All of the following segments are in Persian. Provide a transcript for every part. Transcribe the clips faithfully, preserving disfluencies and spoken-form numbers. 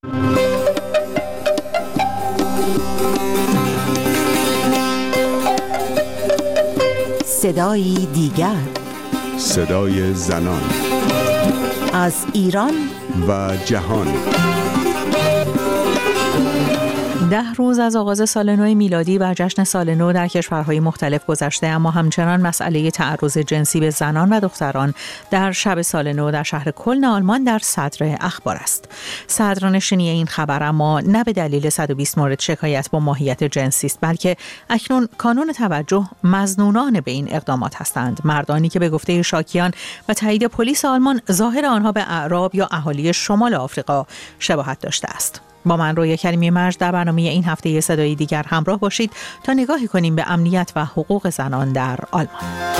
صدایی دیگر، صدای زنان از ایران و جهان. ده روز از آغاز سال نو میلادی و جشن سال نو در کشورهای مختلف گذشته، اما همچنان مسئله تعرض جنسی به زنان و دختران در شب سال نو در شهر کلن آلمان در صدر اخبار است. صدرنشینی این خبر اما نه به دلیل صد و بیست مورد شکایت با ماهیت جنسی است، بلکه اکنون کانون توجه مظنونان به این اقدامات هستند، مردانی که به گفته شاکیان و تایید پلیس آلمان ظاهر آنها به اعراب یا اهالی شمال آفریقا شباهت داشته است. با من رویا کریمی مرج در برنامه این هفته صدای دیگر همراه باشید تا نگاهی کنیم به امنیت و حقوق زنان در آلمان.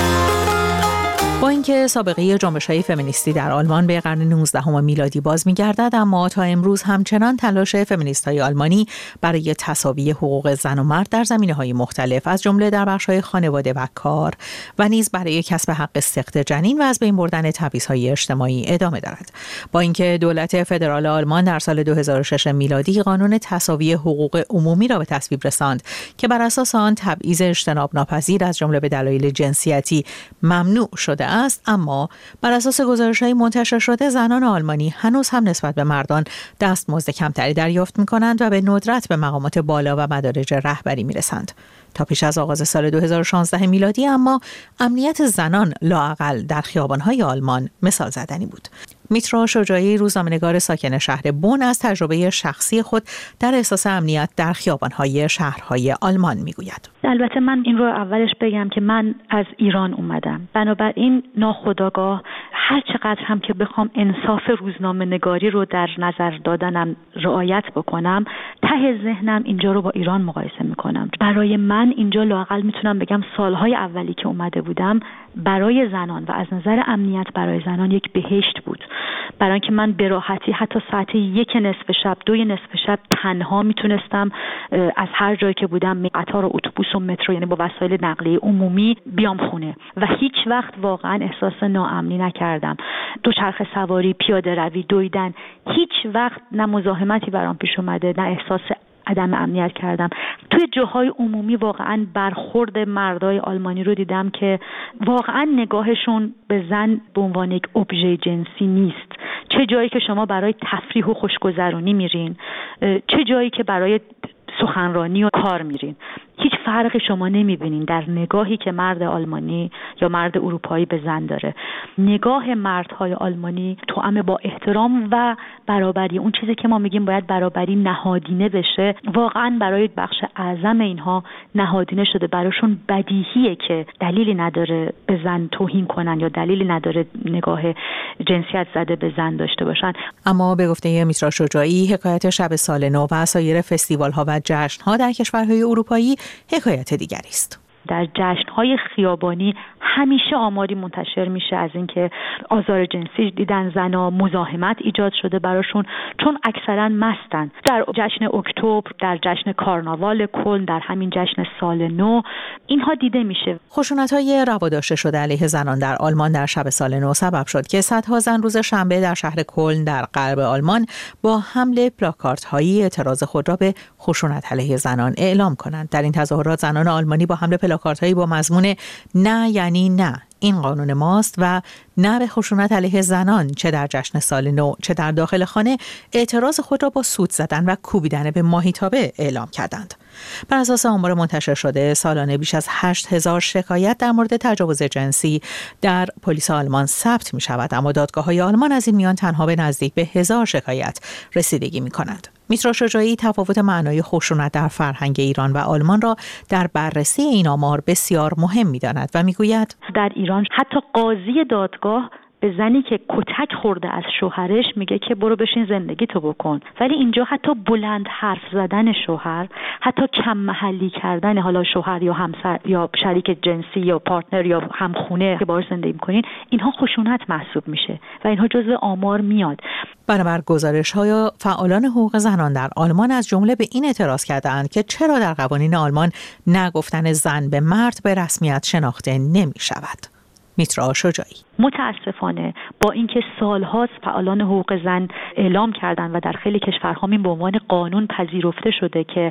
با اینکه سابقه جنبش‌های فمینیستی در آلمان به قرن نوزدهم میلادی باز می‌گردد، اما تا امروز همچنان تلاش فمینیست‌های آلمانی برای تساوی حقوق زن و مرد در زمینه‌های مختلف، از جمله در بخش‌های خانواده و کار و نیز برای کسب حق سقط جنین و از بین بردن تبعیض‌های اجتماعی ادامه دارد. با اینکه دولت فدرال آلمان در سال دو هزار و شش میلادی قانون تساوی حقوق عمومی را به تصویب رساند که بر اساس آن تبعیض اجتناب ناپذیر از جمله به دلایل جنسیتی ممنوع شده است، اما بر اساس گزارش‌های منتشر شده زنان آلمانی هنوز هم نسبت به مردان دستمزد کمتری دریافت می‌کنند و به ندرت به مقامات بالا و مدارج رهبری می‌رسند. تا پیش از آغاز سال دو هزار و شانزده میلادی اما امنیت زنان لااقل در خیابان‌های آلمان مثال زدنی بود. میترا شجاعی، روزنامه‌نگار ساکن شهر بون، از تجربه شخصی خود در احساس امنیت در خیابان‌های شهرهای آلمان میگوید. البته من این رو اولش بگم که من از ایران اومدم، بنابراین ناخودآگاه هر چقدر هم که بخوام انصاف روزنامه‌نگاری رو در نظر دادنم رعایت بکنم، ته ذهنم اینجا رو با ایران مقایسه میکنم. برای من اینجا لااقل میتونم بگم سالهای اولی که اومده بودم برای زنان و از نظر امنیت برای زنان یک بهشت بود، برای اینکه من به راحتی حتی ساعت یک نصف شب، دوی نصف شب تنها میتونستم از هر جایی که بودم، قطار و اتوبوس و مترو، یعنی با وسایل نقلیه عمومی، بیام خونه و هیچ وقت واقعا احساس ناامنی نکردم. دوچرخه سواری، پیاده روی، دویدن، هیچ وقت نه مزاحمتی برام پیش اومده، نه احساس عدم امنیت کردم. توی جاهای عمومی واقعا برخورد مردای آلمانی رو دیدم که واقعا نگاهشون به زن به عنوان یک ابژه جنسی نیست. چه جایی که شما برای تفریح و خوشگذرونی میرین، چه جایی که برای سخنرانی و کار میرین، هیچ فرقی شما نمیبینین در نگاهی که مرد آلمانی یا مرد اروپایی به زن داره. نگاه مردهای آلمانی توأم با احترام و برابری، اون چیزی که ما میگیم باید برابری نهادینه بشه، واقعا برای بخش اعظم اینها نهادینه شده. براشون بدیهیه که دلیلی نداره به زن توهین کنن یا دلیلی نداره نگاه جنسیت زده به زن داشته باشن. اما به گفته میترا شجاعی، حکایت شب سال نو و سایر فستیوال ها و جشن ها در کشورهای اروپایی حکایت دیگری است. در جشن‌های خیابانی همیشه آماری منتشر میشه از اینکه آزار جنسی دیدن زنا، مزاحمت ایجاد شده براشون، چون اکثرا مستن. در جشن اکتبر، در جشن کارناوال کلن، در همین جشن سال نو اینها دیده میشه. خشونت‌های روا شده علیه زنان در آلمان در شب سال نو سبب شد که صدها زن روز شنبه در شهر کلن در غرب آلمان با حمل پلاکاردهایی اعتراض خود را به خشونت علیه زنان اعلام کنند. در این تظاهرات زنان آلمانی با حمل پلاکاردهایی با مضمون نه یعنی نه، این قانون ماست و نه به خشونت علیه زنان، چه در جشن سال نو چه در داخل خانه، اعتراض خود را با سوت زدن و کوبیدن به ماهیتابه اعلام کردند. بر اساس آمار منتشر شده، سالانه بیش از هشت هزار شکایت در مورد تجاوز جنسی در پلیس آلمان ثبت می شود، اما دادگاه‌های آلمان از این میان تنها به نزدیک به هزار شکایت رسیدگی می کنند. میترا شجاعی تفاوت معنای خشونت در فرهنگ ایران و آلمان را در بررسی این آمار بسیار مهم می‌داند و میگوید در ایران حتی قاضی دادگاه به زنی که کتک خورده از شوهرش میگه که برو بشین زندگی تو بکن، ولی اینجا حتی بلند حرف زدن شوهر، حتی کم محلی کردن حالا شوهر یا همسر یا شریک جنسی یا پارتنر یا همخونه که باهاش زندگی میکنین، اینها خشونت محسوب میشه و اینها جزو آمار میاد. بنابر گزارش‌های فعالان حقوق زنان در آلمان از جمله به این اعتراض کردند که چرا در قوانین آلمان نگفتن زن به مرد به رسمیت شناخته نمی‌شود. میترا شجاعی متاسفانه با اینکه سالهاست فعالان حقوق زن اعلام کردن و در خیلی کشورها این به عنوان قانون پذیرفته شده که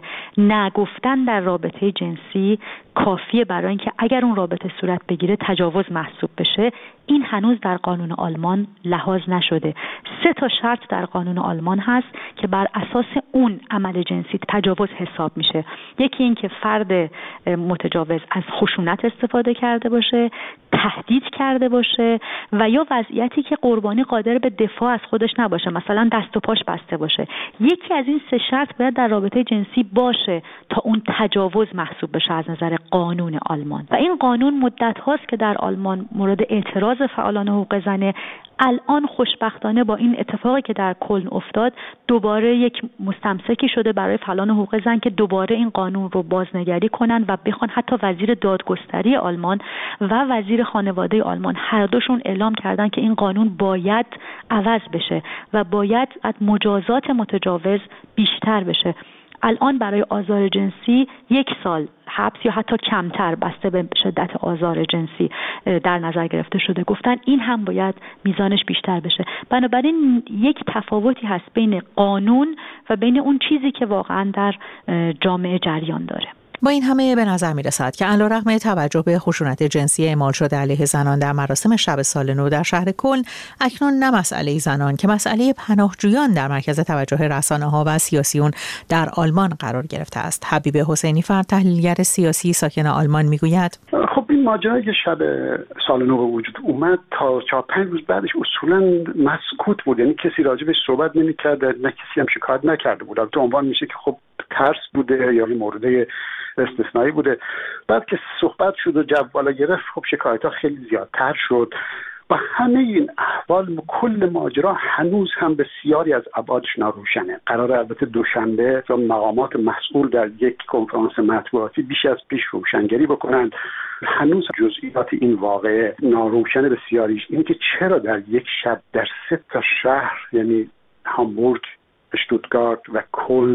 نگفتن در رابطه جنسی کافیه برای اینکه اگر اون رابطه صورت بگیره تجاوز محسوب بشه، این هنوز در قانون آلمان لحاظ نشده. سه تا شرط در قانون آلمان هست که بر اساس اون عمل جنسی تجاوز حساب میشه. یکی این که فرد متجاوز از خشونت استفاده کرده باشه، تهدید کرده باشه و یا وضعیتی که قربانی قادر به دفاع از خودش نباشه، مثلا دست و پاش بسته باشه. یکی از این سه شرط باید در رابطه جنسی باشه تا اون تجاوز محسوب بشه از نظر قانون آلمان. و این قانون مدت هاست که در آلمان مورد اعتراض فعالان حقوق زنه. الان خوشبختانه با این اتفاقی که در کلن افتاد دوباره یک مستمسکی شده برای فعالان حقوق زن که دوباره این قانون رو بازنگری کنن و بخوان حتی وزیر دادگستری آلمان و وزیر خانواده آلمان هر دوشون اعلام کردن که این قانون باید عوض بشه و باید از مجازات متجاوز بیشتر بشه. الان برای آزار جنسی یک سال حبس یا حتی کمتر بسته به شدت آزار جنسی در نظر گرفته شده. گفتن این هم باید میزانش بیشتر بشه. بنابراین یک تفاوتی هست بین قانون و بین اون چیزی که واقعا در جامعه جریان داره. با این همه به نظر می رسد که علیرغم توجه به خشونت جنسی اعمال شده علیه زنان در مراسم شب سال نو در شهر کلن، اکنون نه مسئله زنان که مسئله پناهجویان در مرکز توجه رسانه‌ها و سیاسیون در آلمان قرار گرفته است. حبیب حسینی فرد، تحلیلگر سیاسی ساکن آلمان، میگوید خب این ماجرایی که شب سال نو به وجود اومد تا چهار پنج روز بعدش اصولا مسکوت بود، یعنی کسی راجبش صحبت نمی‌کرد، نه کسی هم شکایت نکرده بود. تو عنوان میشه که خب ترس بوده یا مورد استثنایی بوده. بعد که صحبت شد و جو بالا گرفت، خب شکایت‌ها خیلی زیادتر شد و همه این احوال کل ماجرا هنوز هم بسیاری از ابعادش ناروشنه. قرار البته دوشنبه مقامات مسئول در یک کنفرانس مطبوعاتی بیش از پیش روشنگری بکنند. هنوز جزئیات این واقعه ناروشن بسیاریش. این که چرا در یک شب در سه تا شهر، یعنی هامبورگ، اشتوتگارت و کلن،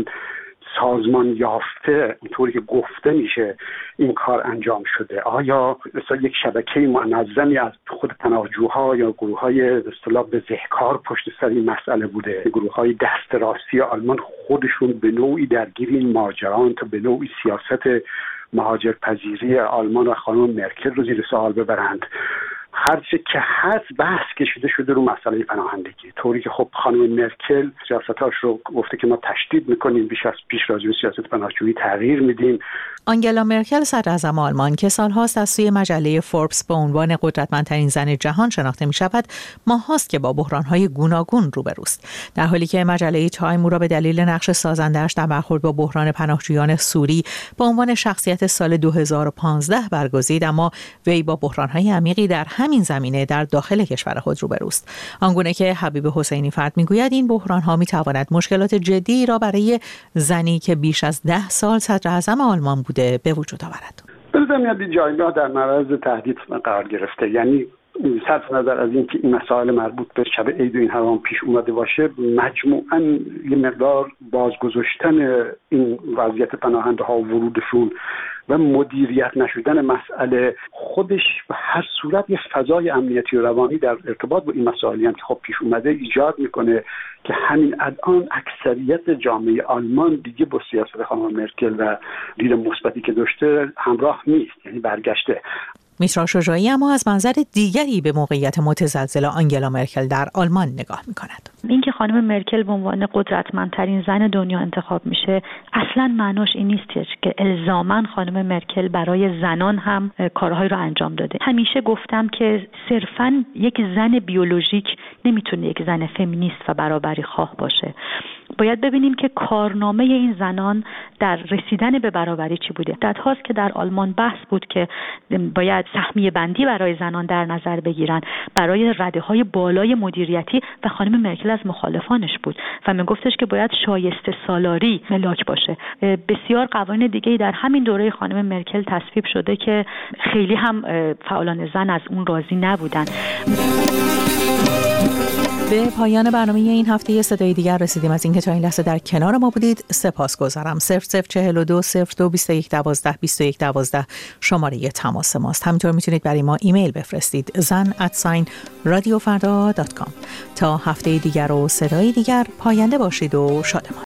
سازمان یافته اونطوری که گفته میشه این کار انجام شده. آیا مثلا یک شبکه منظمی از خود پناهجوها یا گروه‌های به اصطلاح بزهکار پشت سر این مسئله بوده؟ گروه‌های دست راستی آلمان خودشون به نوعی درگیر این ماجران تا به نوعی سیاست مهاجرپذیری آلمان و خانم مرکل رو زیر سوال ببرند. هرچه که هست بحث کشیده شده رو مسئله پناهندگی، طوری که خب خانم مرکل سیاستاش رو گفته که ما تشدید میکنیم، بیش از پیش راجع به سیاست پناهجویی تغییر میدیم. آنگلا مرکل صدراعظم آلمان که سالهاست از سوی مجله فوربس به عنوان قدرتمندترین زن جهان شناخته میشود، ماهاست که با بحران‌های گوناگون روبروست. در حالی که مجله تایم او را به دلیل نقش سازنده‌اش در برخورد با بحران پناهجویان سوری به عنوان شخصیت سال دو هزار و پانزده برگزید، اما وی با بحران‌های عمیقی در همین زمینه در داخل کشور خود روبروست. آنگونه که حبیب حسینی فرد میگوید این بحران‌ها میتواند مشکلات جدی را برای زنی که بیش از ده سال صدر اعظم آلمان بوده به وجود آورد. بنظر میاد جایگاه در معرض تهدید قرار گرفته. یعنی صرف نظر از اینکه این مسائل مربوط به شب عید و این حرام پیش اومده باشه، مجموعاً یه مقدار بازگذاشتن این وضعیت پناهنده‌ها و ورودشون و مدیریت نشدن مسئله خودش به هر صورت یه فضای امنیتی و روانی در ارتباط با این مسائلی هم که خب پیش اومده ایجاد میکنه که همین الان اکثریت جامعه آلمان دیگه با سیاست خانم مرکل و دید مثبتی که داشته همراه نیست، یعنی برگشته. میترا شجاعی اما از منظر دیگری به موقعیت متزلزل آنگلا مرکل در آلمان نگاه میکند. اینکه خانم مرکل به عنوان قدرتمندترین زن دنیا انتخاب میشه اصلا معناش این نیست که الزاما خانم مرکل برای زنان هم کارهایی رو انجام داده. همیشه گفتم که صرفا یک زن بیولوژیک نمیتونه یک زن فمینیست و برابری خواه باشه. باید ببینیم که کارنامه این زنان در رسیدن به برابری چی بوده. مدت هاست که در آلمان بحث بود که باید سهمیه بندی برای زنان در نظر بگیرن برای رده‌های بالای مدیریتی و خانم مرکل از مخالفانش بود و من گفتش که باید شایسته سالاری ملاک باشه. بسیار قوانین دیگه‌ای در همین دوره خانم مرکل تصویب شده که خیلی هم فعالان زن از اون راضی نبودن. به پایان برنامه این هفته صدای دیگر رسیدیم. از اینکه تا این لحظه در کنار ما بودید سپاسگزارم. صفر صفر چهل و دو صفر دو بیست و یک دوازده بیست و یک دوازده شماره تماس ماست. همینطور میتونید برای ما ایمیل بفرستید زن ات ساین رادیو فردا دات کام. تا هفته دیگر و صدای دیگر پاینده باشید و شادمان.